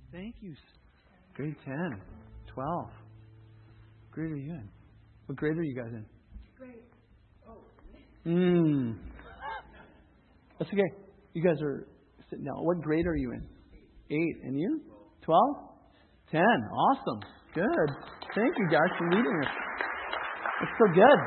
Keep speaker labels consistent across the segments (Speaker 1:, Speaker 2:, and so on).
Speaker 1: Thank you. Grade 10, 12. What grade are you in? What grade are you guys in?
Speaker 2: Grade.
Speaker 1: That's okay. You guys are sitting down. What grade are you in? 8. And you? 12? 10. Awesome. Good. Thank you guys for leading us. It's so good.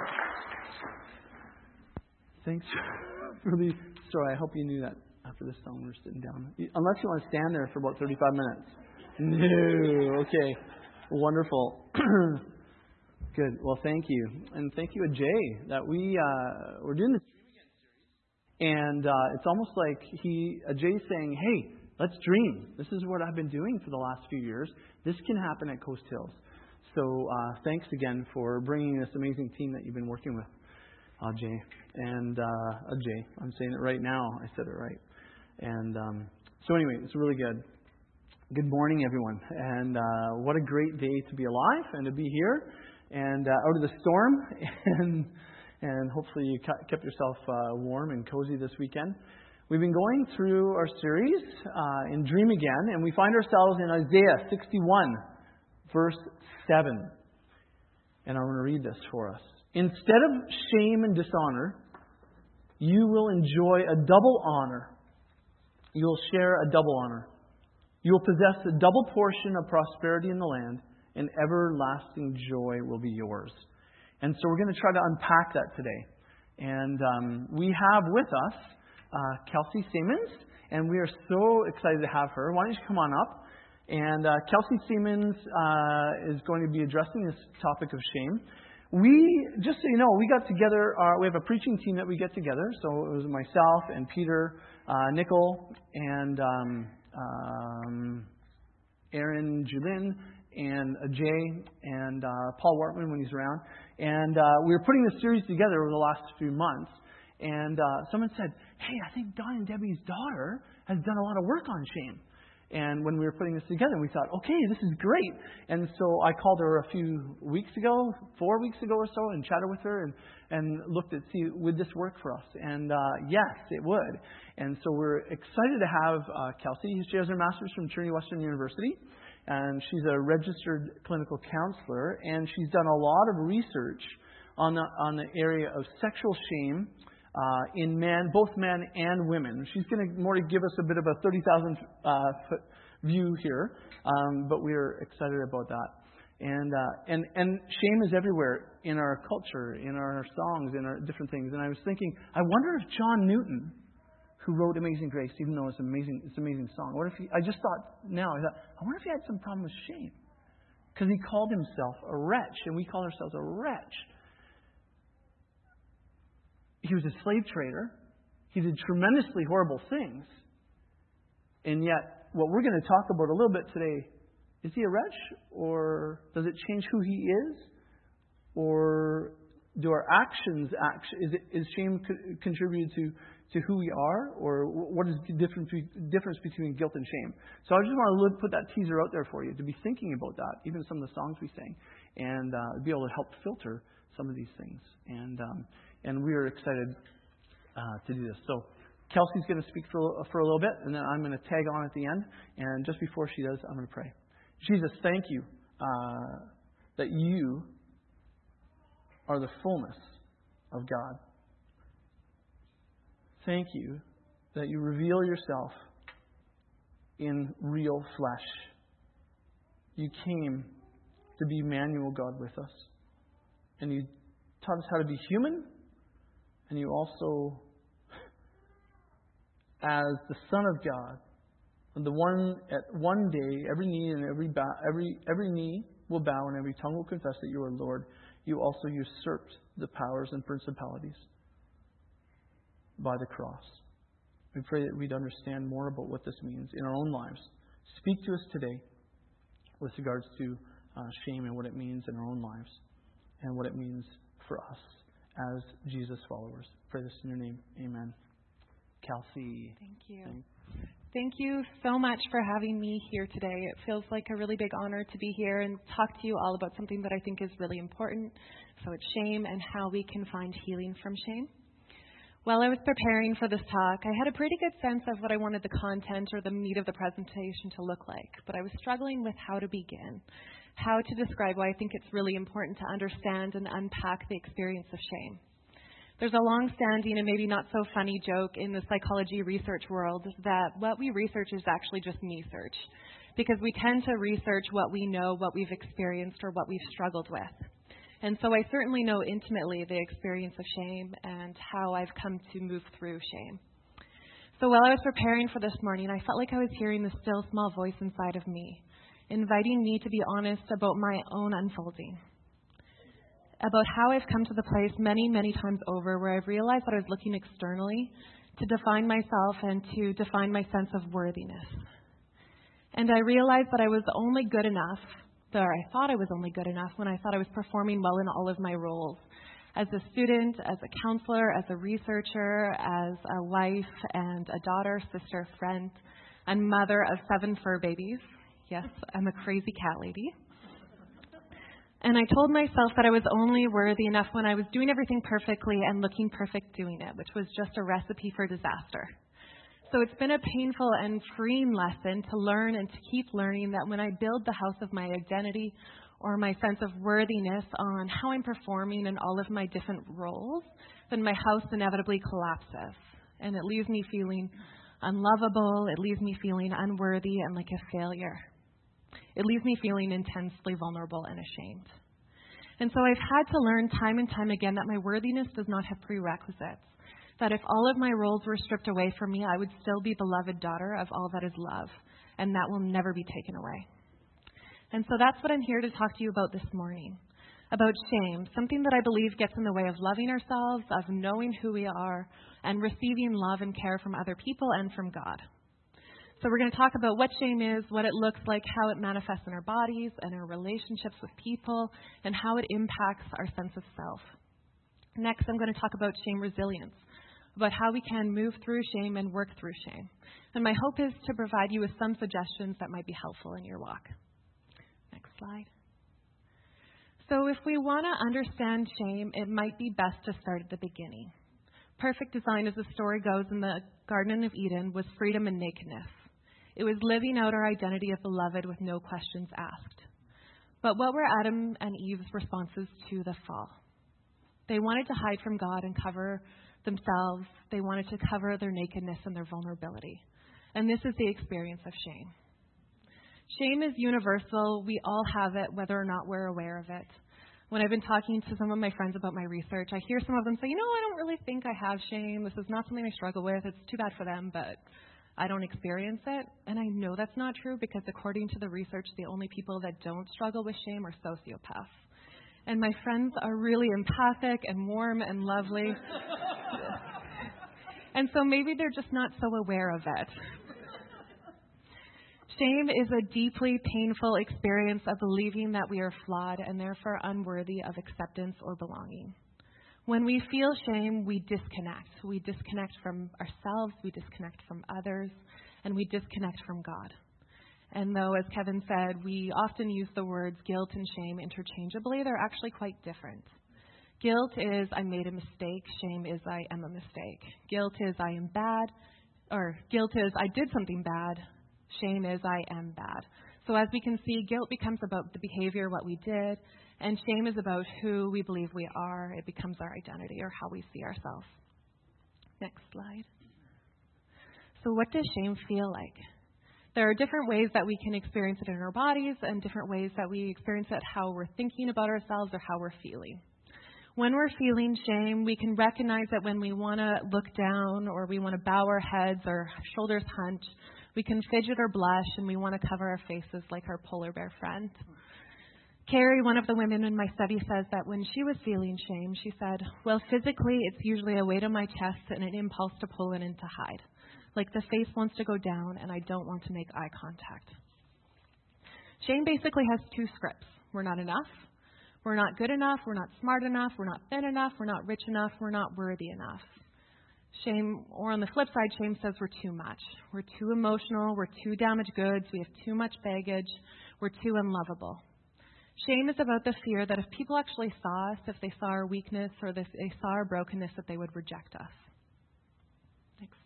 Speaker 1: Thanks for the story. I hope you knew that after this song we're sitting down. Unless you want to stand there for about 35 minutes. No. Okay. Wonderful. Good. Well, thank you. And thank you, Ajay, that we're doing this Dream Again series. And it's almost like Ajay's saying, hey, let's dream. This is what I've been doing for the last few years. This can happen at Coast Hills. So thanks again for bringing this amazing team that you've been working with, Ajay. And Ajay, I'm saying it right now. I said it right. And so anyway, it's really good. Good morning, everyone. And what a great day to be alive and to be here and out of the storm. And hopefully you kept yourself warm and cozy this weekend. We've been going through our series in Dream Again, and we find ourselves in Isaiah 61, verse 7. And I'm going to read this for us. Instead of shame and dishonor, you will enjoy a double honor. You will share a double honor. You will possess a double portion of prosperity in the land, and everlasting joy will be yours. And so we're going to try to unpack that today. And we have with us Kelsey Siemens, and we are so excited to have her. Why don't you come on up? And Kelsey Siemens is going to be addressing this topic of shame. Just so you know, we got together, we have a preaching team that we get together. So it was myself and Peter, Nicole, and Aaron Julin, and Jay, and Paul Wartman when he's around. And we were putting this series together over the last few months. And someone said, hey, I think Don and Debbie's daughter has done a lot of work on shame. And when we were putting this together, we thought, okay, this is great. And so I called her a few weeks ago, 4 weeks ago or so, and chatted with her and looked at, see, would this work for us? And yes, it would. And so we're excited to have Kelsey. She has her master's from Trinity Western University. And she's a registered clinical counselor. And she's done a lot of research on the area of sexual shame in both men and women. She's going to more give us a bit of a 30,000 foot view here, but we're excited about that. And shame is everywhere in our culture, in our songs, in our different things. And I was thinking, I wonder if John Newton, who wrote Amazing Grace, even though it's an amazing song, I just thought now, I wonder if he had some problem with shame, because he called himself a wretch, and we call ourselves a wretch. He was a slave trader. He did tremendously horrible things. And yet, what we're going to talk about a little bit today, is he a wretch? Or does it change who he is? Or do our actions, is shame contributed to who we are? Or what is the difference between guilt and shame? So I just want to put that teaser out there for you, to be thinking about that, even some of the songs we sing, and be able to help filter some of these things. And we are excited to do this. So Kelsey's going to speak for a little bit, and then I'm going to tag on at the end. And just before she does, I'm going to pray. Jesus, thank you that you are the fullness of God. Thank you that you reveal yourself in real flesh. You came to be Emmanuel, God with us. And you taught us how to be human. And you also, as the Son of God, and at one day, every knee and every knee will bow and every tongue will confess that you are Lord. You also usurped the powers and principalities by the cross. We pray that we'd understand more about what this means in our own lives. Speak to us today with regards to shame and what it means in our own lives and what it means for us as Jesus followers. Pray this in your name. Amen. Kelsey.
Speaker 2: Thank you. Thank you so much for having me here today. It feels like a really big honor to be here and talk to you all about something that I think is really important. So it's shame and how we can find healing from shame. While I was preparing for this talk, I had a pretty good sense of what I wanted the content or the meat of the presentation to look like, but I was struggling with how to begin, how to describe why I think it's really important to understand and unpack the experience of shame. There's a long-standing and maybe not so funny joke in the psychology research world that what we research is actually just me-search, because we tend to research what we know, what we've experienced, or what we've struggled with. And so I certainly know intimately the experience of shame and how I've come to move through shame. So while I was preparing for this morning, I felt like I was hearing the still small voice inside of me, inviting me to be honest about my own unfolding, about how I've come to the place many, many times over where I've realized that I was looking externally to define myself and to define my sense of worthiness. And I realized that I was only good enough, or I thought I was only good enough when I thought I was performing well in all of my roles. As a student, as a counselor, as a researcher, as a wife and a daughter, sister, friend, and mother of 7 fur babies. Yes, I'm a crazy cat lady. And I told myself that I was only worthy enough when I was doing everything perfectly and looking perfect doing it, which was just a recipe for disaster. So it's been a painful and freeing lesson to learn and to keep learning that when I build the house of my identity or my sense of worthiness on how I'm performing in all of my different roles, then my house inevitably collapses. And it leaves me feeling unlovable, it leaves me feeling unworthy and like a failure. It leaves me feeling intensely vulnerable and ashamed. And so I've had to learn time and time again that my worthiness does not have prerequisites. That if all of my roles were stripped away from me, I would still be beloved daughter of all that is love, and that will never be taken away. And so that's what I'm here to talk to you about this morning, about shame, something that I believe gets in the way of loving ourselves, of knowing who we are, and receiving love and care from other people and from God. So we're going to talk about what shame is, what it looks like, how it manifests in our bodies and our relationships with people, and how it impacts our sense of self. Next, I'm going to talk about shame resilience, about how we can move through shame and work through shame. And my hope is to provide you with some suggestions that might be helpful in your walk. Next slide. So if we want to understand shame, it might be best to start at the beginning. Perfect design, as the story goes, in the Garden of Eden was freedom and nakedness. It was living out our identity of beloved with no questions asked. But what were Adam and Eve's responses to the fall? They wanted to hide from God and cover themselves. They wanted to cover their nakedness and their vulnerability. And this is the experience of shame. Shame is universal. We all have it, whether or not we're aware of it. When I've been talking to some of my friends about my research, I hear some of them say, I don't really think I have shame. This is not something I struggle with. It's too bad for them, but I don't experience it. And I know that's not true because according to the research, the only people that don't struggle with shame are sociopaths. And my friends are really empathic and warm and lovely. And so maybe they're just not so aware of it. Shame is a deeply painful experience of believing that we are flawed and therefore unworthy of acceptance or belonging. When we feel shame, we disconnect. We disconnect from ourselves, we disconnect from others, and we disconnect from God. And though, as Kevin said, we often use the words guilt and shame interchangeably, they're actually quite different. Guilt is I made a mistake. Shame is I am a mistake. Guilt is I am bad, or guilt is I did something bad. Shame is I am bad. So as we can see, guilt becomes about the behavior, what we did, and shame is about who we believe we are. It becomes our identity or how we see ourselves. Next slide. So what does shame feel like? There are different ways that we can experience it in our bodies and different ways that we experience it how we're thinking about ourselves or how we're feeling. When we're feeling shame, we can recognize that when we want to look down or we want to bow our heads or shoulders hunch, we can fidget or blush and we want to cover our faces like our polar bear friend. Carrie, one of the women in my study, says that when she was feeling shame, she said, well, physically, it's usually a weight on my chest and an impulse to pull in and to hide. Like the face wants to go down and I don't want to make eye contact. Shame basically has 2 scripts. We're not enough. We're not good enough. We're not smart enough. We're not thin enough. We're not rich enough. We're not worthy enough. Shame, or on the flip side, shame says we're too much. We're too emotional. We're too damaged goods. We have too much baggage. We're too unlovable. Shame is about the fear that if people actually saw us, if they saw our weakness or if they saw our brokenness, that they would reject us.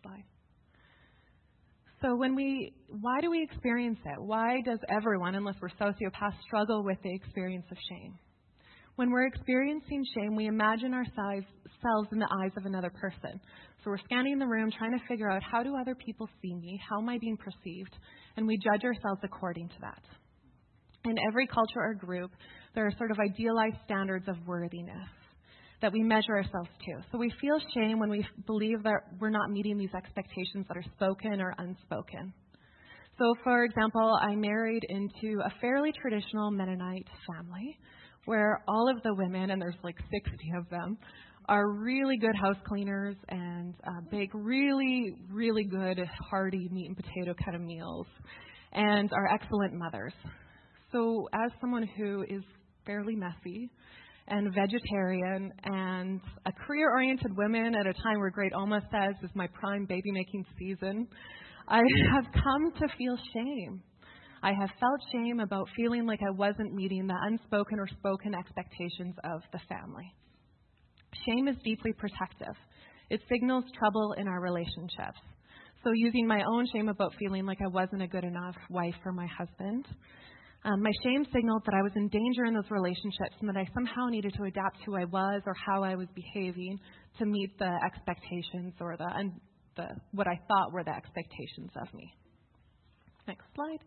Speaker 2: slide. So why do we experience it? Why does everyone, unless we're sociopaths, struggle with the experience of shame? When we're experiencing shame, we imagine ourselves in the eyes of another person. So we're scanning the room, trying to figure out, how do other people see me? How am I being perceived? And we judge ourselves according to that. In every culture or group, there are sort of idealized standards of worthiness that we measure ourselves to. So we feel shame when we believe that we're not meeting these expectations that are spoken or unspoken. So, for example, I married into a fairly traditional Mennonite family where all of the women, and there's like 60 of them, are really good house cleaners and bake really, really good, hearty meat and potato kind of meals and are excellent mothers. So as someone who is fairly messy and vegetarian and a career-oriented woman at a time where Great Oma says is my prime baby-making season, I have come to feel shame. I have felt shame about feeling like I wasn't meeting the unspoken or spoken expectations of the family. Shame is deeply protective. It signals trouble in our relationships. So using my own shame about feeling like I wasn't a good enough wife for my husband, my shame signaled that I was in danger in those relationships and that I somehow needed to adapt who I was or how I was behaving to meet the expectations or what I thought were the expectations of me. Next slide.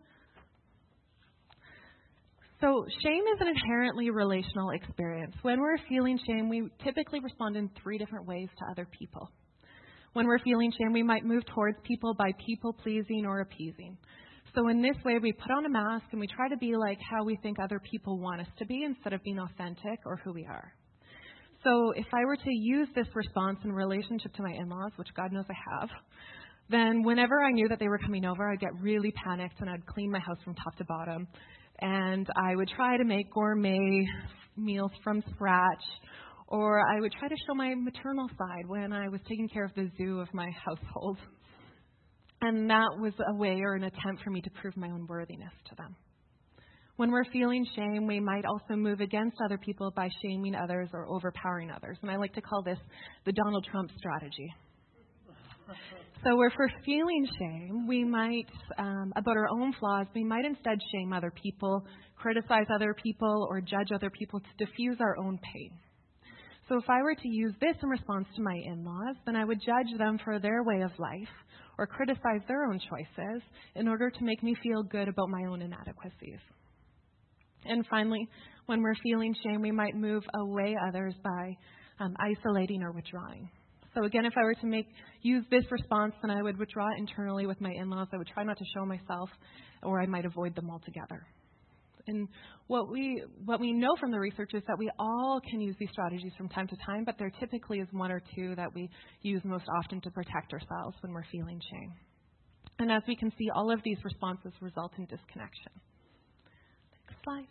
Speaker 2: So shame is an inherently relational experience. When we're feeling shame, we typically respond in 3 different ways to other people. When we're feeling shame, we might move towards people by people-pleasing or appeasing. So in this way, we put on a mask and we try to be like how we think other people want us to be instead of being authentic or who we are. So if I were to use this response in relationship to my in-laws, which God knows I have, then whenever I knew that they were coming over, I'd get really panicked and I'd clean my house from top to bottom. And I would try to make gourmet meals from scratch, or I would try to show my maternal side when I was taking care of the zoo of my household. And that was a way or an attempt for me to prove my own worthiness to them. When we're feeling shame, we might also move against other people by shaming others or overpowering others. And I like to call this the Donald Trump strategy. So if we're feeling shame, we might, about our own flaws, we might instead shame other people, criticize other people, or judge other people to diffuse our own pain. So if I were to use this in response to my in-laws, then I would judge them for their way of life or criticize their own choices in order to make me feel good about my own inadequacies. And finally, when we're feeling shame, we might move away others by isolating or withdrawing. So again, if I were to use this response, then I would withdraw internally with my in-laws. I would try not to show myself, or I might avoid them altogether. And what we know from the research is that we all can use these strategies from time to time, but there typically is 1 or 2 that we use most often to protect ourselves when we're feeling shame. And as we can see, all of these responses result in disconnection. Next slide.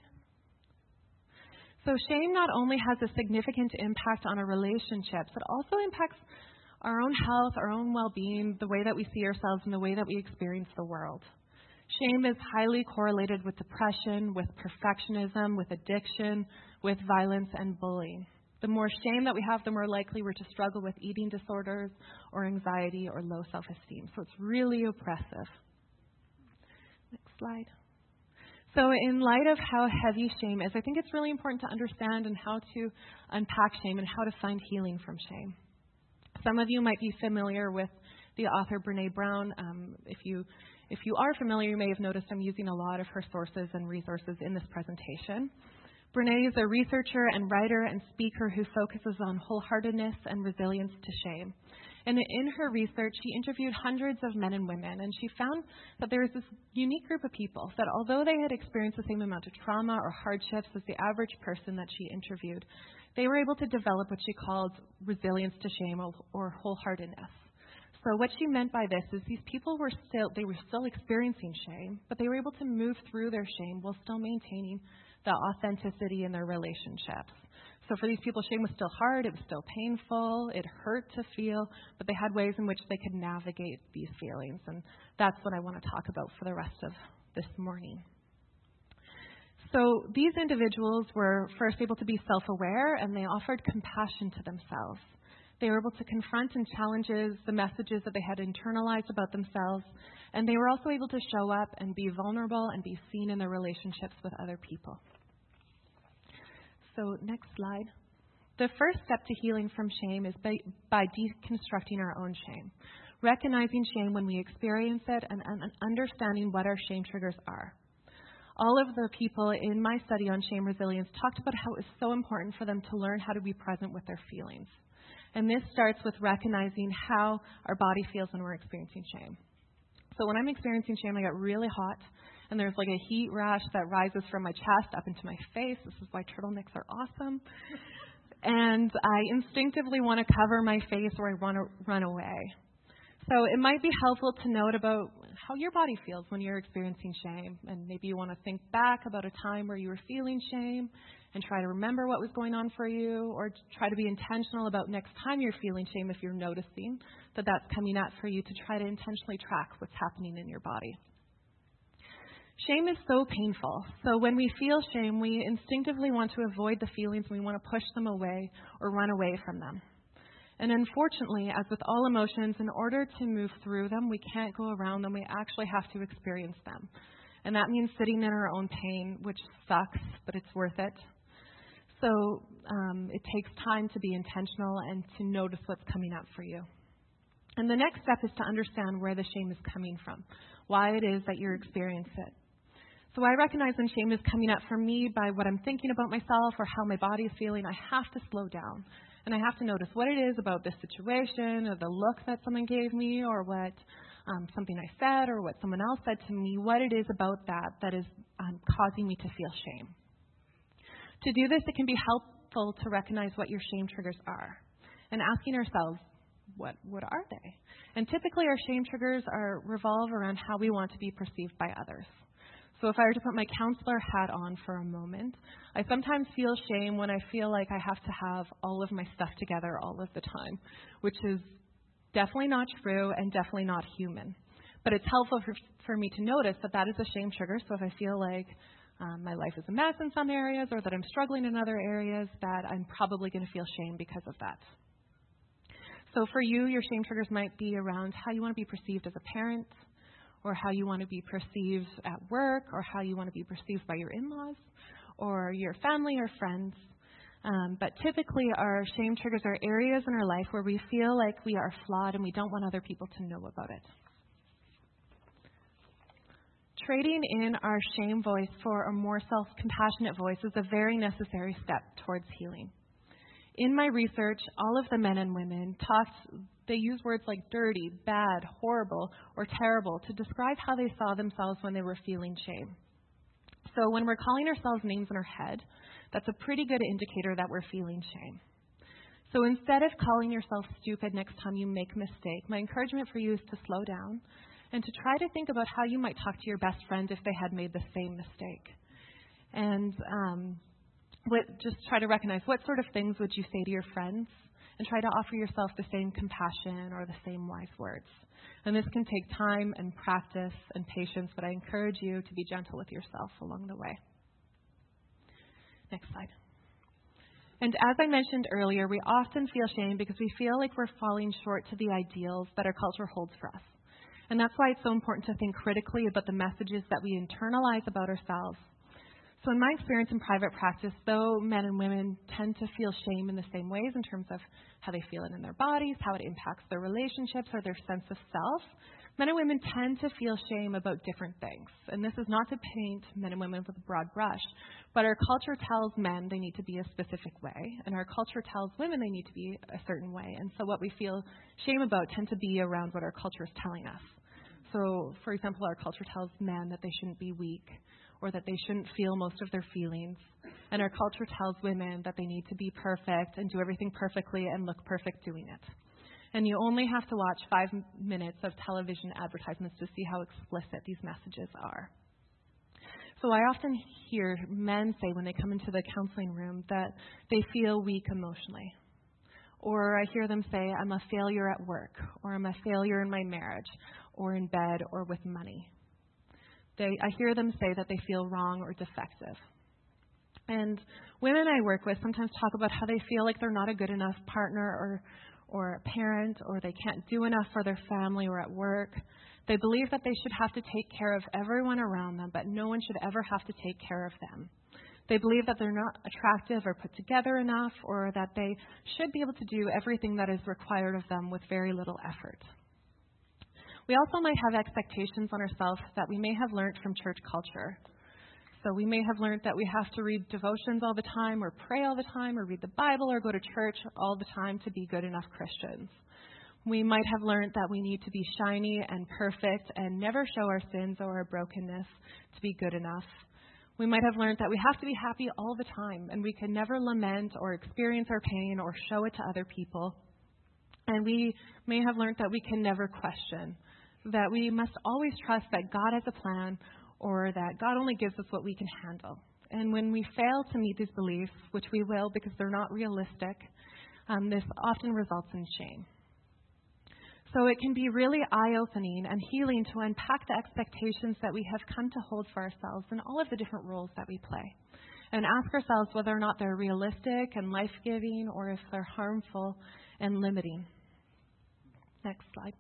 Speaker 2: So shame not only has a significant impact on our relationships, it also impacts our own health, our own well-being, the way that we see ourselves, and the way that we experience the world. Shame is highly correlated with depression, with perfectionism, with addiction, with violence and bullying. The more shame that we have, the more likely we're to struggle with eating disorders or anxiety or low self-esteem. So it's really oppressive. Next slide. So in light of how heavy shame is, I think it's really important to understand and how to unpack shame and how to find healing from shame. Some of you might be familiar with the author Brené Brown. If you are familiar, you may have noticed I'm using a lot of her sources and resources in this presentation. Brené is a researcher and writer and speaker who focuses on wholeheartedness and resilience to shame. And in her research, she interviewed hundreds of men and women, and she found that there was this unique group of people that although they had experienced the same amount of trauma or hardships as the average person that she interviewed, they were able to develop what she called resilience to shame or wholeheartedness. So what she meant by this is these people were still experiencing shame, but they were able to move through their shame while still maintaining the authenticity in their relationships. So for these people, shame was still hard, it was still painful, it hurt to feel, but they had ways in which they could navigate these feelings. And that's what I want to talk about for the rest of this morning. So these individuals were first able to be self-aware, and they offered compassion to themselves. They were able to confront and challenge the messages that they had internalized about themselves. And they were also able to show up and be vulnerable and be seen in their relationships with other people. So next slide. The first step to healing from shame is by deconstructing our own shame. Recognizing shame when we experience it and understanding what our shame triggers are. All of the people in my study on shame resilience talked about how it was so important for them to learn how to be present with their feelings. And this starts with recognizing how our body feels when we're experiencing shame. So when I'm experiencing shame, I get really hot, and there's like a heat rash that rises from my chest up into my face. This is why turtlenecks are awesome. And I instinctively want to cover my face or I want to run away. So it might be helpful to note about how your body feels when you're experiencing shame. And maybe you want to think back about a time where you were feeling shame and try to remember what was going on for you, or try to be intentional about next time you're feeling shame if you're noticing that that's coming up for you, to try to intentionally track what's happening in your body. Shame is so painful. So when we feel shame, we instinctively want to avoid the feelings. We want to push them away or run away from them. And unfortunately, as with all emotions, in order to move through them, we can't go around them. We actually have to experience them. And that means sitting in our own pain, which sucks, but it's worth it. So it takes time to be intentional and to notice what's coming up for you. And the next step is to understand where the shame is coming from, why it is that you're experiencing it. So I recognize when shame is coming up for me by what I'm thinking about myself or how my body is feeling. I have to slow down. And I have to notice what it is about this situation, or the look that someone gave me, or what something I said, or what someone else said to me, what it is about that is causing me to feel shame. To do this, it can be helpful to recognize what your shame triggers are and asking ourselves, what are they? And typically our shame triggers revolve around how we want to be perceived by others. So if I were to put my counselor hat on for a moment, I sometimes feel shame when I feel like I have to have all of my stuff together all of the time, which is definitely not true and definitely not human. But it's helpful for me to notice that is a shame trigger. So if I feel like my life is a mess in some areas, or that I'm struggling in other areas, that I'm probably going to feel shame because of that. So for you, your shame triggers might be around how you want to be perceived as a parent, or how you want to be perceived at work, or how you want to be perceived by your in-laws, or your family or friends. But typically our shame triggers are areas in our life where we feel like we are flawed and we don't want other people to know about it. Trading in our shame voice for a more self-compassionate voice is a very necessary step towards healing. In my research, all of the men and women they use words like dirty, bad, horrible, or terrible to describe how they saw themselves when they were feeling shame. So when we're calling ourselves names in our head, that's a pretty good indicator that we're feeling shame. So instead of calling yourself stupid next time you make a mistake, my encouragement for you is to slow down and to try to think about how you might talk to your best friend if they had made the same mistake. And just try to recognize what sort of things would you say to your friends, and try to offer yourself the same compassion or the same wise words. And this can take time and practice and patience, but I encourage you to be gentle with yourself along the way. Next slide. And as I mentioned earlier, we often feel shame because we feel like we're falling short to the ideals that our culture holds for us. And that's why it's so important to think critically about the messages that we internalize about ourselves. So in my experience in private practice, though men and women tend to feel shame in the same ways in terms of how they feel it in their bodies, how it impacts their relationships or their sense of self, men and women tend to feel shame about different things. And this is not to paint men and women with a broad brush, but our culture tells men they need to be a specific way, and our culture tells women they need to be a certain way. And so what we feel shame about tend to be around what our culture is telling us. So, for example, our culture tells men that they shouldn't be weak, or that they shouldn't feel most of their feelings. And our culture tells women that they need to be perfect and do everything perfectly and look perfect doing it. And you only have to watch 5 minutes of television advertisements to see how explicit these messages are. So I often hear men say when they come into the counseling room that they feel weak emotionally. Or I hear them say, I'm a failure at work, or I'm a failure in my marriage, or in bed, or with money. I hear them say that they feel wrong or defective. And women I work with sometimes talk about how they feel like they're not a good enough partner or a parent, or they can't do enough for their family or at work. They believe that they should have to take care of everyone around them, but no one should ever have to take care of them. They believe that they're not attractive or put together enough, or that they should be able to do everything that is required of them with very little effort. We also might have expectations on ourselves that we may have learned from church culture. So we may have learned that we have to read devotions all the time, or pray all the time, or read the Bible, or go to church all the time to be good enough Christians. We might have learned that we need to be shiny and perfect and never show our sins or our brokenness to be good enough. We might have learned that we have to be happy all the time, and we can never lament or experience our pain or show it to other people. And we may have learned that we can never question, that we must always trust that God has a plan, or that God only gives us what we can handle. And when we fail to meet these beliefs, which we will because they're not realistic, this often results in shame. So it can be really eye-opening and healing to unpack the expectations that we have come to hold for ourselves in all of the different roles that we play, and ask ourselves whether or not they're realistic and life-giving, or if they're harmful and limiting. Next slide.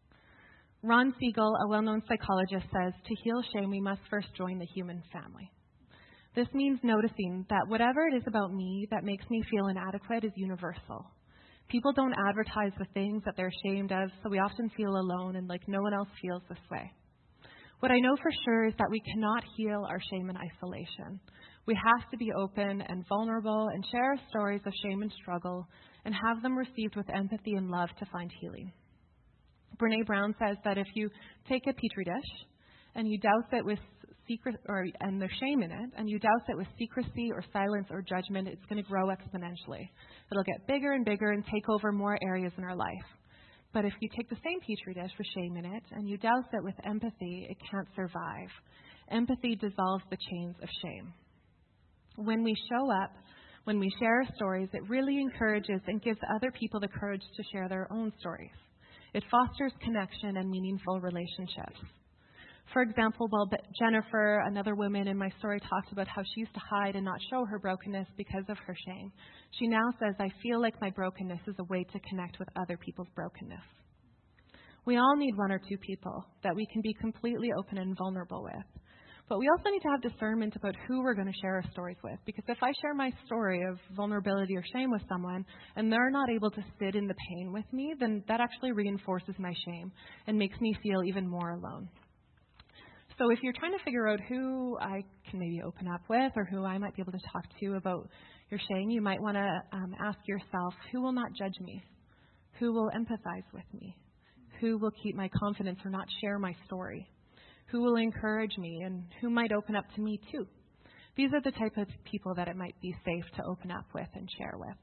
Speaker 2: Ron Siegel, a well-known psychologist, says, to heal shame, we must first join the human family. This means noticing that whatever it is about me that makes me feel inadequate is universal. People don't advertise the things that they're ashamed of, so we often feel alone and like no one else feels this way. What I know for sure is that we cannot heal our shame in isolation. We have to be open and vulnerable and share our stories of shame and struggle and have them received with empathy and love to find healing. Brene Brown says that if you take a petri dish and you douse it with and there's shame in it, and you douse it with secrecy or silence or judgment, it's going to grow exponentially. It'll get bigger and bigger and take over more areas in our life. But if you take the same petri dish with shame in it and you douse it with empathy, it can't survive. Empathy dissolves the chains of shame. When we show up, when we share our stories, it really encourages and gives other people the courage to share their own stories. It fosters connection and meaningful relationships. For example, while Jennifer, another woman in my story, talked about how she used to hide and not show her brokenness because of her shame, she now says, I feel like my brokenness is a way to connect with other people's brokenness. We all need one or two people that we can be completely open and vulnerable with. But we also need to have discernment about who we're going to share our stories with. Because if I share my story of vulnerability or shame with someone and they're not able to sit in the pain with me, then that actually reinforces my shame and makes me feel even more alone. So if you're trying to figure out who I can maybe open up with or who I might be able to talk to about your shame, you might want to ask yourself, who will not judge me? Who will empathize with me? Who will keep my confidence or not share my story? Who will encourage me, and who might open up to me too? These are the type of people that it might be safe to open up with and share with.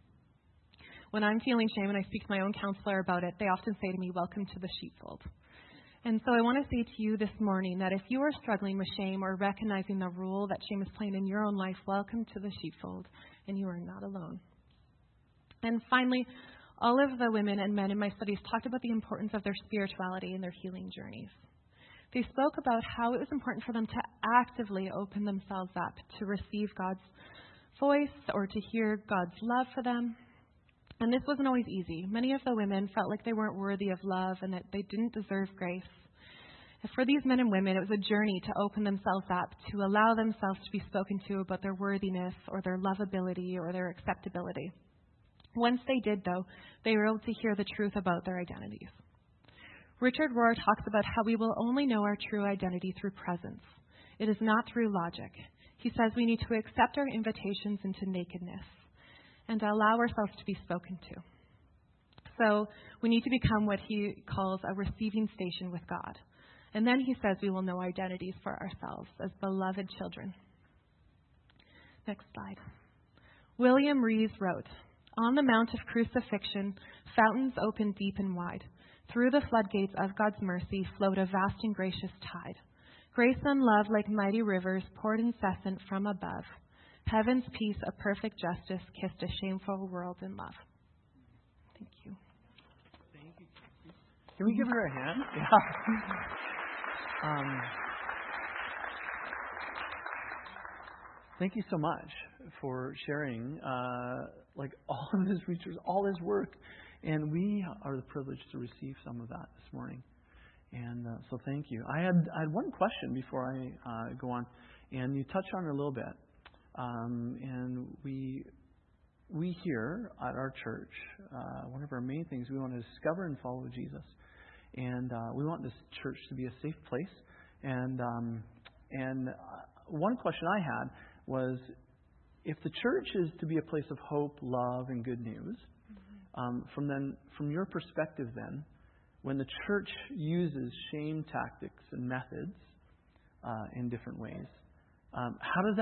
Speaker 2: When I'm feeling shame and I speak to my own counselor about it, they often say to me, welcome to the sheepfold. And so I want to say to you this morning that if you are struggling with shame or recognizing the role that shame is playing in your own life, welcome to the sheepfold, and you are not alone. And finally, all of the women and men in my studies talked about the importance of their spirituality and their healing journeys. They spoke about how it was important for them to actively open themselves up to receive God's voice or to hear God's love for them. And this wasn't always easy. Many of the women felt like they weren't worthy of love and that they didn't deserve grace. And for these men and women, it was a journey to open themselves up, to allow themselves to be spoken to about their worthiness or their lovability or their acceptability. Once they did, though, they were able to hear the truth about their identities. Richard Rohr talks about how we will only know our true identity through presence. It is not through logic. He says we need to accept our invitations into nakedness and allow ourselves to be spoken to. So we need to become what he calls a receiving station with God. And then he says we will know identities for ourselves as beloved children. Next slide. William Rees wrote, on the Mount of Crucifixion, fountains opened deep and wide. Through the floodgates of God's mercy flowed a vast and gracious tide. Grace and love like mighty rivers poured incessant from above. Heaven's peace, a perfect justice, kissed a shameful world in love. Thank you.
Speaker 1: Thank you. Can we give her a hand? Yeah. Thank you so much for sharing all of his research, all his work And we are the privileged to receive some of that this morning. And so thank you. I had one question before I go on, and you touched on it a little bit. And we here at our church, one of our main things, we want to discover and follow Jesus. And we want this church to be a safe place. And one question I had was, if the church is to be a place of hope, love, and good news, from your perspective then, when the church uses shame tactics and methods in different ways, how does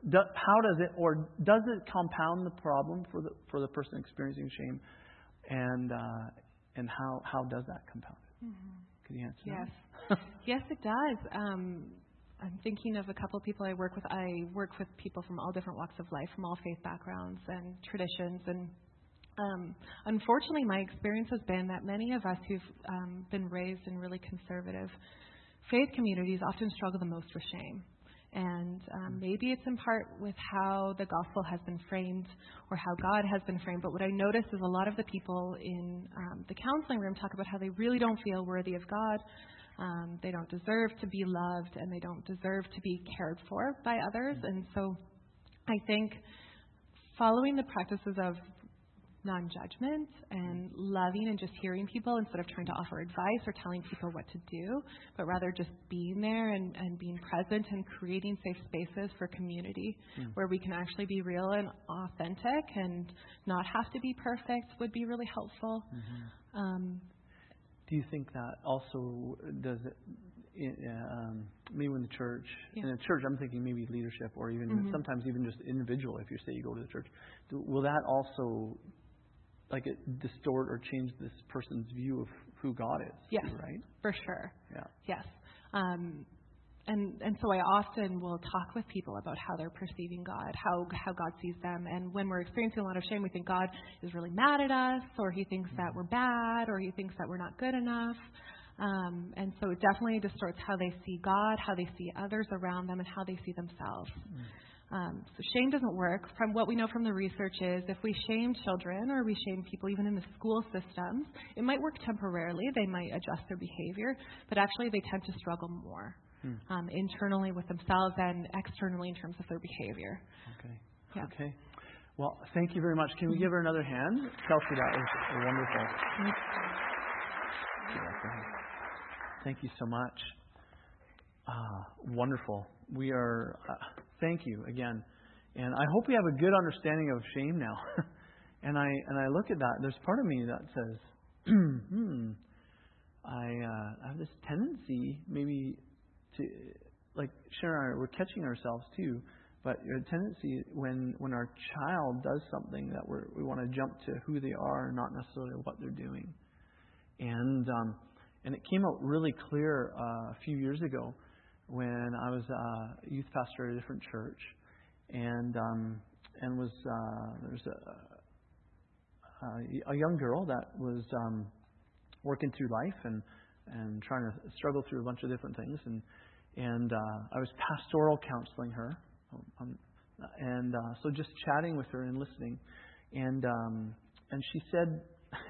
Speaker 1: it compound the problem for the person experiencing shame, and how does that compound it? Could you answer that?
Speaker 2: Yes, it does. I'm thinking of a couple of people I work with. I work with people from all different walks of life, from all faith backgrounds and traditions. And unfortunately, my experience has been that many of us who've been raised in really conservative faith communities often struggle the most with shame. And maybe it's in part with how the gospel has been framed or how God has been framed. But what I notice is a lot of the people in the counseling room talk about how they really don't feel worthy of God. They don't deserve to be loved, and they don't deserve to be cared for by others. And so I think following the practices of non-judgment and loving and just hearing people instead of trying to offer advice or telling people what to do, but rather just being there and being present and creating safe spaces for community where we can actually be real and authentic and not have to be perfect would be really helpful.
Speaker 1: Do you think that also does it, maybe in the church, in a church, I'm thinking maybe leadership or even sometimes even just individual, if you say you go to the church, will that also distort or change this person's view of who God is?
Speaker 2: Yes,
Speaker 1: too, right?
Speaker 2: For sure.
Speaker 1: Yeah.
Speaker 2: Yes. And so I often will talk with people about how they're perceiving God, how God sees them. And when we're experiencing a lot of shame, we think God is really mad at us, or He thinks that we're bad, or He thinks that we're not good enough. And so it definitely distorts how they see God, how they see others around them, and how they see themselves. So shame doesn't work. From what we know from the research is if we shame children or we shame people even in the school systems, it might work temporarily. They might adjust their behavior, but actually they tend to struggle more internally with themselves and externally in terms of their behavior.
Speaker 1: Okay.
Speaker 2: Yeah.
Speaker 1: Okay. Well, thank you very much. Can we give her another hand? Kelsey, that was wonderful. Thank you so much. Wonderful. We are, thank you again. And I hope we have a good understanding of shame now. and I look at that. There's part of me that says, I have this tendency maybe to, like Sharon and I, we're catching ourselves too, but a tendency when our child does something that we want to jump to who they are, not necessarily what they're doing. And it came out really clear a few years ago when I was a youth pastor at a different church, and was there's a young girl that was working through life and trying to struggle through a bunch of different things, and I was pastoral counseling her, and so just chatting with her and listening, and she said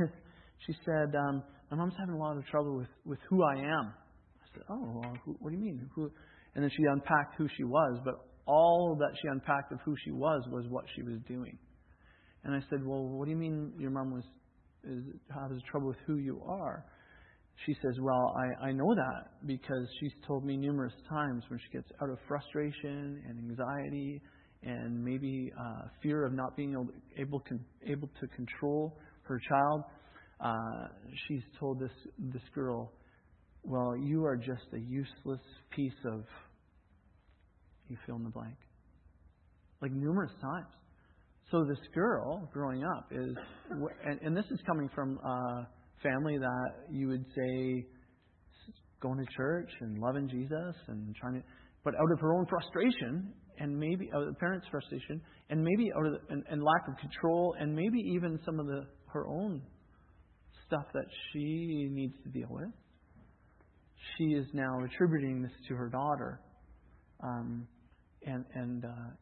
Speaker 1: my mom's having a lot of trouble with who I am. I said, oh, well, what do you mean? Who? And then she unpacked who she was, but all that she unpacked of who she was what she was doing. And I said, well, what do you mean your mom has trouble with who you are? She says, well, I know that because she's told me numerous times when she gets out of frustration and anxiety and maybe fear of not being able to control her child. She's told this girl, well, you are just a useless piece of, you fill in the blank. Like numerous times. So this girl growing up is, and this is coming from a family that you would say going to church and loving Jesus and trying to, but out of her own frustration and maybe out of the parents' frustration and maybe out of and lack of control and maybe even some of her own stuff that she needs to deal with, she is now attributing this to her daughter,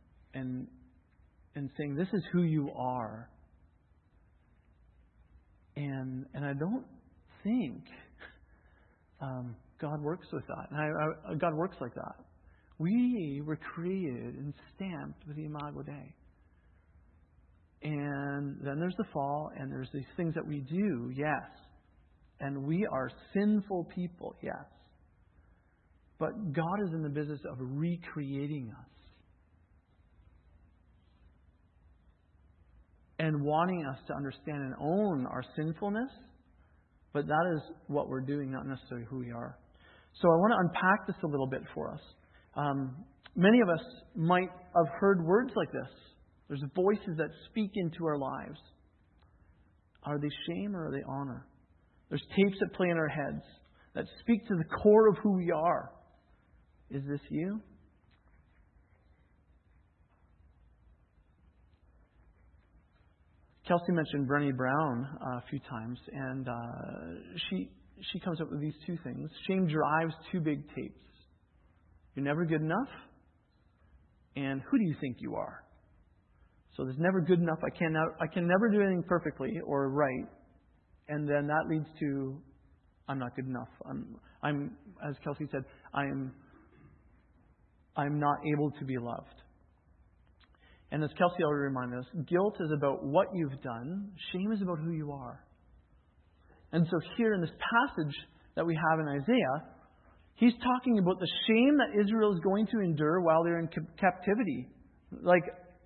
Speaker 1: and saying, this is who you are. And I don't think God works with that. And God works like that. We were created and stamped with the Imago Dei. And then there's the fall, and there's these things that we do, yes. And we are sinful people, yes. But God is in the business of recreating us. And wanting us to understand and own our sinfulness. But that is what we're doing, not necessarily who we are. So I want to unpack this a little bit for us. Many of us might have heard words like this. There's voices that speak into our lives. Are they shame or are they honor? There's tapes that play in our heads that speak to the core of who we are. Is this you? Kelsey mentioned Brené Brown a few times, and she comes up with these two things. Shame drives two big tapes. You're never good enough, and who do you think you are? So there's never good enough. I can never do anything perfectly or right, and then that leads to I'm not good enough. I'm as Kelsey said, I'm not able to be loved. And as Kelsey already reminded us, guilt is about what you've done. Shame is about who you are. And so here in this passage that we have in Isaiah, he's talking about the shame that Israel is going to endure while they're in captivity. Like,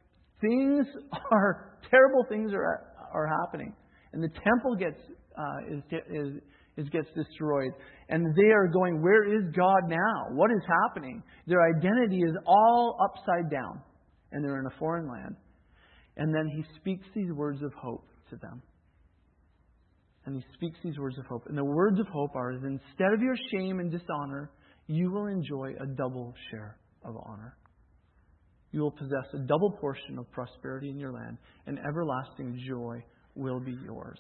Speaker 1: terrible things are happening. And the temple gets destroyed. And they are going, where is God now? What is happening? Their identity is all upside down. And they're in a foreign land. And then he speaks these words of hope to them. And he speaks these words of hope. And the words of hope are, instead of your shame and dishonor, you will enjoy a double share of honor. You will possess a double portion of prosperity in your land, and everlasting joy will be yours.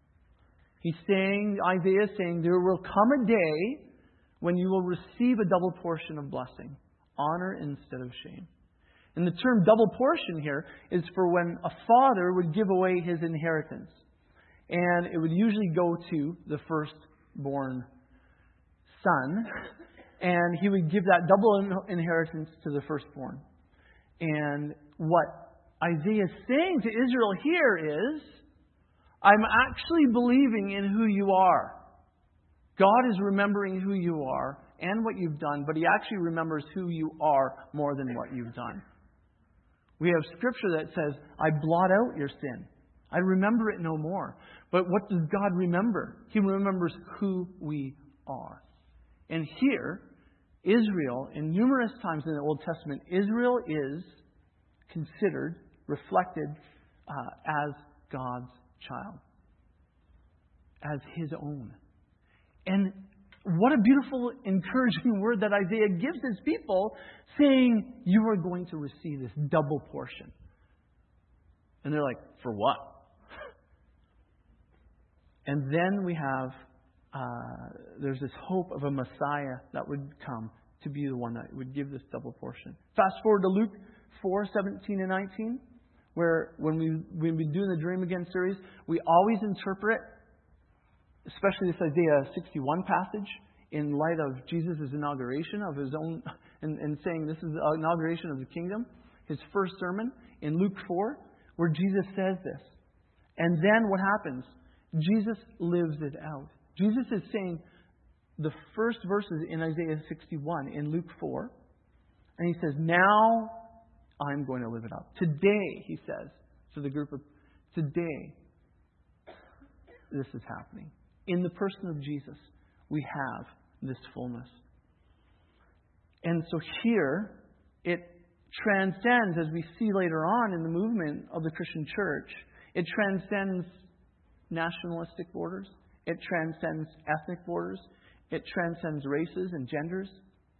Speaker 1: Isaiah is saying, there will come a day when you will receive a double portion of blessing, honor instead of shame. And the term double portion here is for when a father would give away his inheritance. And it would usually go to the firstborn son. And he would give that double inheritance to the firstborn. And what Isaiah is saying to Israel here is, I'm actually believing in who you are. God is remembering who you are and what you've done, but He actually remembers who you are more than what you've done. We have scripture that says, I blot out your sin. I remember it no more. But what does God remember? He remembers who we are. And here, Israel, in numerous times in the Old Testament, Israel is considered, reflected as God's child. As His own. And what a beautiful, encouraging word that Isaiah gives his people, saying, you are going to receive this double portion. And they're like, for what? And then we have, there's this hope of a Messiah that would come to be the one that would give this double portion. Fast forward to Luke 4:17 and 19, where when we've been doing the Dream Again series, we always interpret, especially this Isaiah 61 passage, in light of Jesus' inauguration of His own, and saying this is the inauguration of the kingdom, His first sermon in Luke 4, where Jesus says this. And then what happens? Jesus lives it out. Jesus is saying the first verses in Isaiah 61 in Luke 4, and He says, now I'm going to live it out. Today, He says to the group of, today, this is happening. In the person of Jesus, we have this fullness. And so here, it transcends, as we see later on in the movement of the Christian church, it transcends nationalistic borders. It transcends ethnic borders. It transcends races and genders.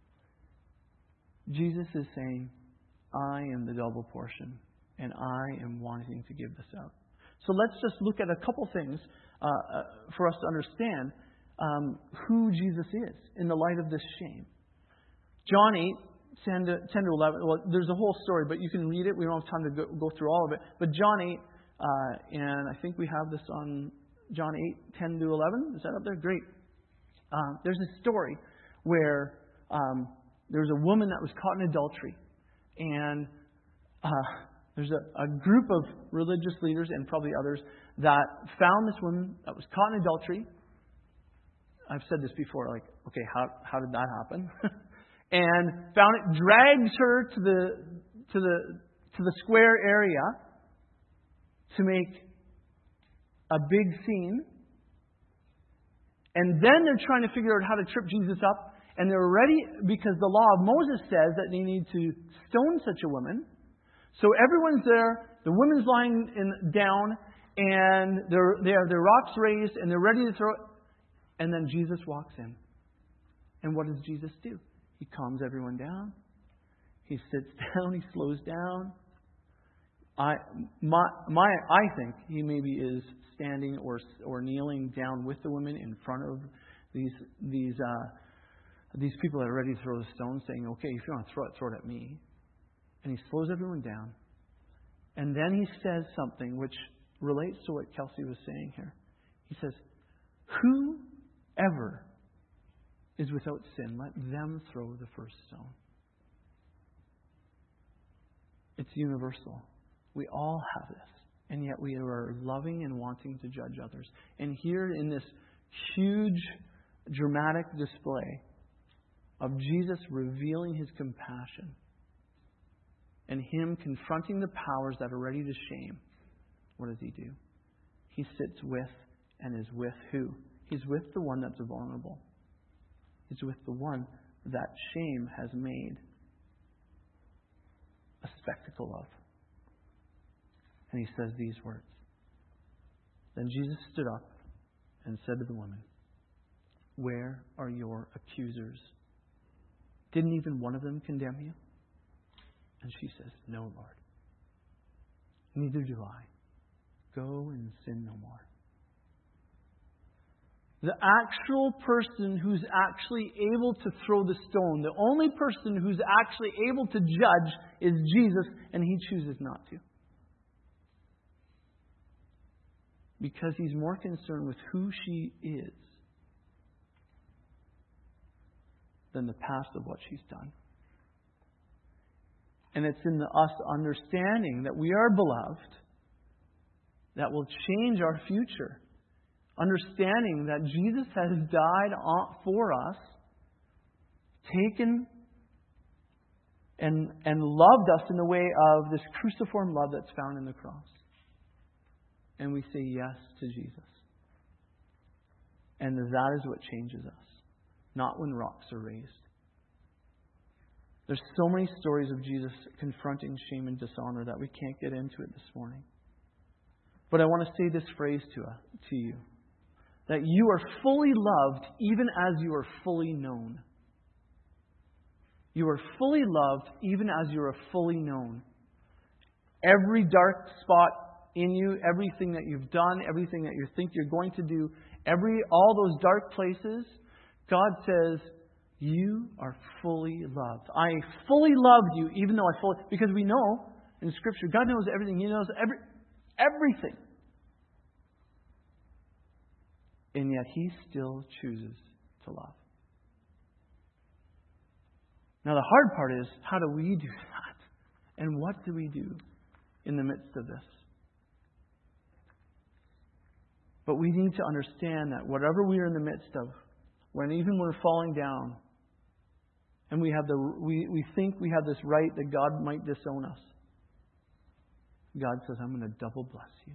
Speaker 1: Jesus is saying, I am the double portion, and I am wanting to give this out. So let's just look at a couple things for us to understand who Jesus is in the light of this shame. John 8, 10 to 11, well, there's a whole story, but you can read it. We don't have time to go through all of it. But John 8, and I think we have this on John 8:10 to 11. Is that up there? Great. There's a story where there was a woman that was caught in adultery. And there's a group of religious leaders and probably others that found this woman that was caught in adultery. I've said this before, like, okay, how did that happen? And found it, drags her to the square area to make a big scene. And then they're trying to figure out how to trip Jesus up. And they're ready, because the law of Moses says that they need to stone such a woman. So everyone's there, the woman's lying down, and they have their rocks raised, and they're ready to throw it. And then Jesus walks in. And what does Jesus do? He calms everyone down. He sits down. He slows down. I think he maybe is standing or kneeling down with the woman in front of these people that are ready to throw the stone, saying, okay, if you want to throw it at me. And he slows everyone down. And then he says something which relates to what Kelsey was saying here. He says, whoever is without sin, let them throw the first stone. It's universal. We all have this. And yet we are loving and wanting to judge others. And here in this huge, dramatic display of Jesus revealing His compassion and Him confronting the powers that are ready to shame, what does He do? He sits with and is with who? He's with the one that's vulnerable. He's with the one that shame has made a spectacle of. And He says these words. Then Jesus stood up and said to the woman, where are your accusers? Didn't even one of them condemn you? And she says, no, Lord. Neither do I. Go and sin no more. The actual person who's actually able to throw the stone, the only person who's actually able to judge is Jesus, and He chooses not to. Because He's more concerned with who she is than the past of what she's done. And it's in us understanding that we are beloved that will change our future. Understanding that Jesus has died for us, taken and loved us in the way of this cruciform love that's found in the cross. And we say yes to Jesus. And that is what changes us. Not when rocks are raised. There's so many stories of Jesus confronting shame and dishonor that we can't get into it this morning. But I want to say this phrase to you. That you are fully loved even as you are fully known. You are fully loved even as you are fully known. Every dark spot in you, everything that you've done, everything that you think you're going to do, all those dark places, God says, you are fully loved. I fully loved you, even though because we know in Scripture, God knows everything. He knows everything. And yet He still chooses to love. Now the hard part is, how do we do that? And what do we do in the midst of this? But we need to understand that whatever we are in the midst of, even when we're falling down, and we think we have this right that God might disown us, God says, I'm going to double bless you.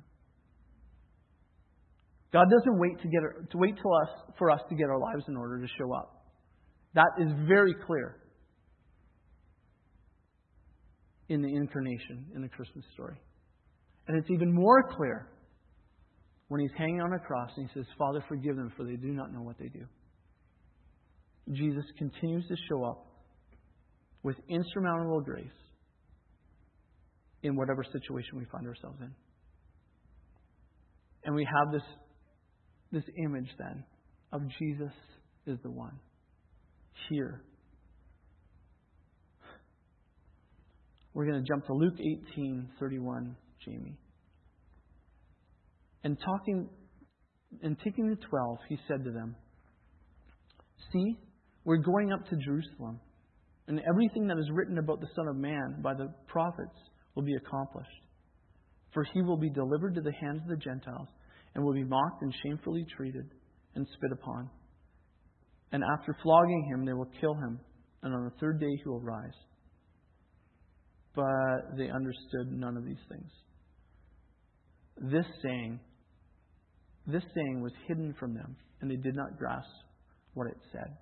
Speaker 1: God doesn't wait for us to get our lives in order to show up. That is very clear in the incarnation, in the Christmas story. And it's even more clear when He's hanging on a cross and He says, Father, forgive them, for they do not know what they do. Jesus continues to show up with insurmountable grace in whatever situation we find ourselves in. And we have this image then of Jesus is the one here. We're going to jump to Luke 18:31, Jamie. And talking And taking the 12, he said to them, "See, we're going up to Jerusalem, and everything that is written about the Son of Man by the prophets will be accomplished. For he will be delivered to the hands of the Gentiles, and will be mocked and shamefully treated and spit upon. And after flogging him, they will kill him, and on the third day he will rise." But they understood none of these things. This saying was hidden from them, and they did not grasp what it said.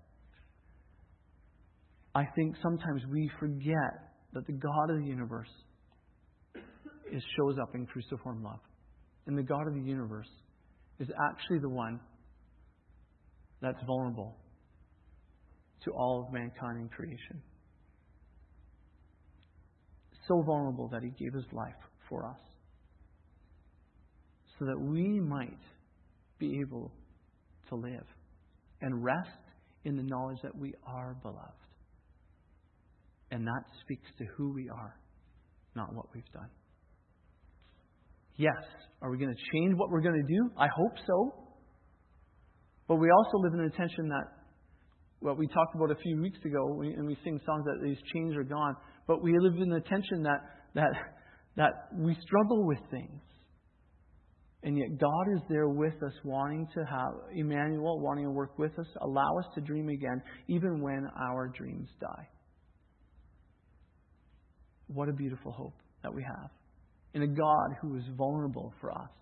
Speaker 1: I think sometimes we forget that the God of the universe shows up in cruciform love. And the God of the universe is actually the one that's vulnerable to all of mankind in creation. So vulnerable that He gave His life for us, so that we might be able to live and rest in the knowledge that we are beloved. And that speaks to who we are, not what we've done. Yes, are we going to change what we're going to do? I hope so. But we also live in the tension that, what we talked about a few weeks ago, and we sing songs that these chains are gone. But we live in the tension that we struggle with things. And yet God is there with us, wanting to have Emmanuel, wanting to work with us, allow us to dream again, even when our dreams die. What a beautiful hope that we have in a God who is vulnerable for us.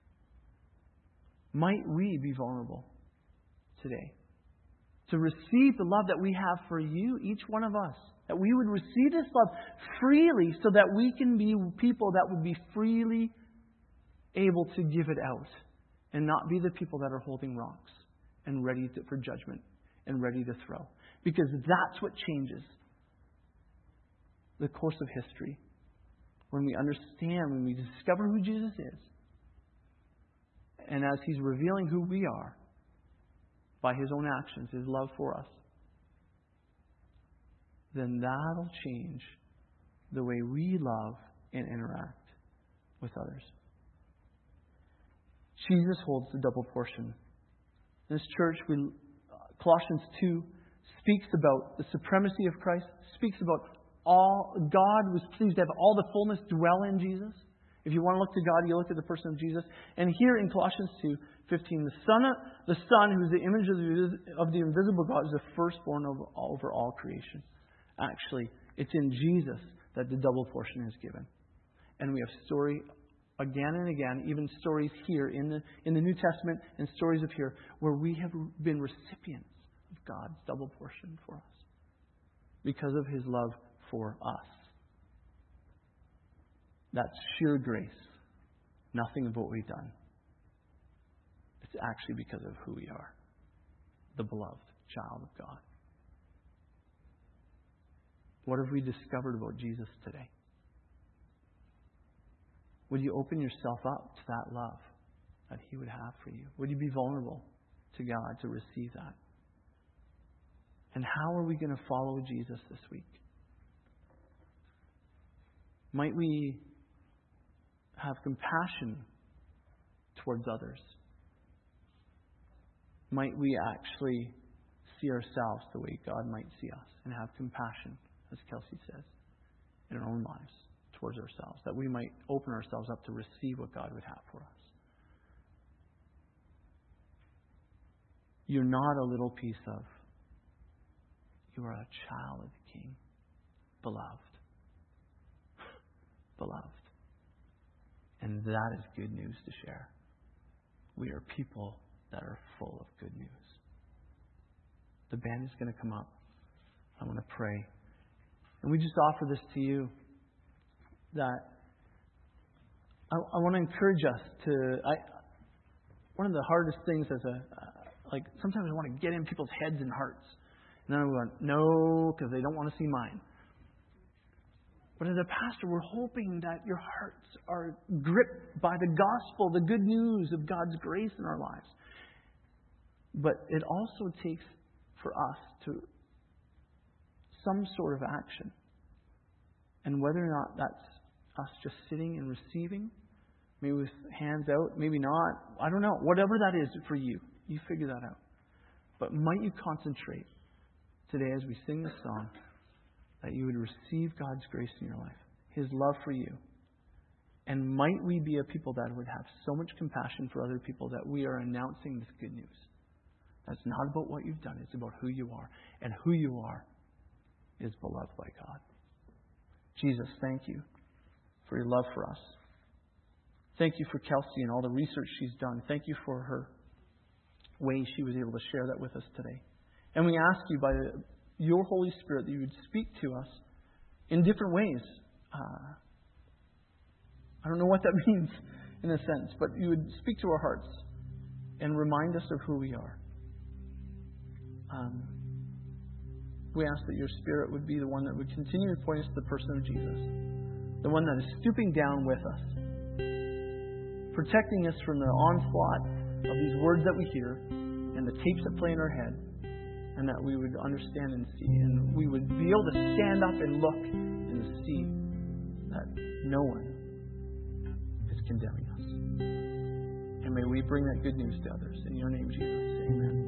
Speaker 1: Might we be vulnerable today to receive the love that we have for you, each one of us? That we would receive this love freely, so that we can be people that would be freely able to give it out, and not be the people that are holding rocks and ready for judgment and ready to throw. Because that's what changes the course of history. When we understand, when we discover who Jesus is, and as He's revealing who we are by His own actions, His love for us, then that'll change the way we love and interact with others. Jesus holds the double portion. In this church, Colossians 2 speaks about the supremacy of Christ, speaks about God was pleased to have all the fullness dwell in Jesus. If you want to look to God, you look at the person of Jesus. And here in Colossians 2:15, the Son, who is the image of the invisible God, is the firstborn over all creation. Actually, it's in Jesus that the double portion is given. And we have story again and again, even stories here in the New Testament and stories of here, where we have been recipients of God's double portion for us because of His love for us. That's sheer grace. Nothing of what we've done. It's actually because of who we are. The beloved child of God. What have we discovered about Jesus today? Would you open yourself up to that love that He would have for you? Would you be vulnerable to God to receive that? And how are we going to follow Jesus this week? Might we have compassion towards others? Might we actually see ourselves the way God might see us and have compassion, as Kelsey says, in our own lives towards ourselves, that we might open ourselves up to receive what God would have for us. You're not a little piece of. You are a child of the King, beloved. Beloved. And that is good news to share. We are people that are full of good news. The band is going to come up. I want to pray. And we just offer this to you, that I want to encourage us to... one of the hardest things sometimes I want to get in people's heads and hearts. And then I'm going, no, because they don't want to see mine. But as a pastor, we're hoping that your hearts are gripped by the gospel, the good news of God's grace in our lives. But it also takes for us to some sort of action. And whether or not that's us just sitting and receiving, maybe with hands out, maybe not. I don't know. Whatever that is for you, you figure that out. But might you concentrate today as we sing this song that you would receive God's grace in your life, His love for you. And might we be a people that would have so much compassion for other people that we are announcing this good news. That's not about what you've done. It's about who you are. And who you are is beloved by God. Jesus, thank you for your love for us. Thank you for Kelsey and all the research she's done. Thank you for her way she was able to share that with us today. And we ask you by your Holy Spirit that you would speak to us in different ways. I don't know what that means in a sense, but you would speak to our hearts and remind us of who we are. We ask that your Spirit would be the one that would continue to point us to the person of Jesus, the one that is stooping down with us, protecting us from the onslaught of these words that we hear and the tapes that play in our head, and that we would understand and see, and we would be able to stand up and look and see that no one is condemning us. And may we bring that good news to others. In your name, Jesus, amen.